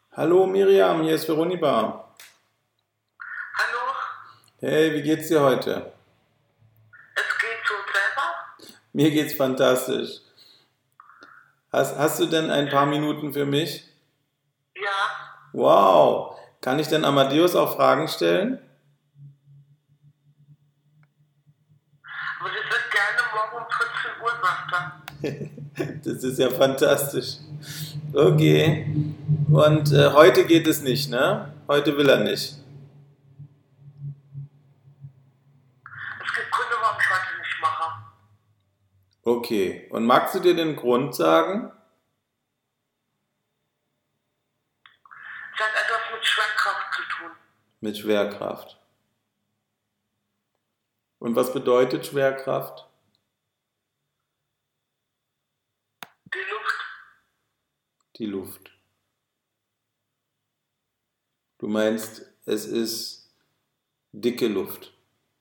Hallo Miriam, hier ist Veronika. Hallo, Hey, wie geht's dir heute? es geht so selber? Mir geht's fantastisch. Hast du denn ein paar Minuten für mich? Ja, Wow! Kann ich denn Amadeus auch Fragen stellen? aber das wird gerne morgen um 14 Uhr, sagt er. Das ist ja fantastisch. Okay. Und heute geht es nicht, ne? Heute will er nicht. Es gibt Gründe, warum ich heute nicht mache. Okay. Und magst du dir den Grund sagen? Es hat etwas mit Schwerkraft zu tun. Mit Schwerkraft. Und was bedeutet Schwerkraft? Die Luft, Die Luft. Du meinst, es ist dicke Luft.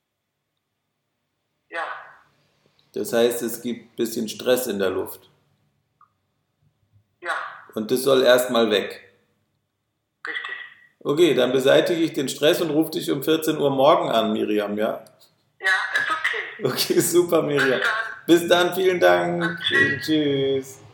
ja, Das heißt, es gibt ein bisschen Stress in der Luft. ja, Und das soll erstmal weg. richtig. Okay, dann beseitige ich den Stress und rufe dich um 14 Uhr morgen an, Miriam, ja? Ja, ist okay. Okay, super, Bis Miriam. dann. Bis dann, vielen Dank. Tschüss. Tschüss.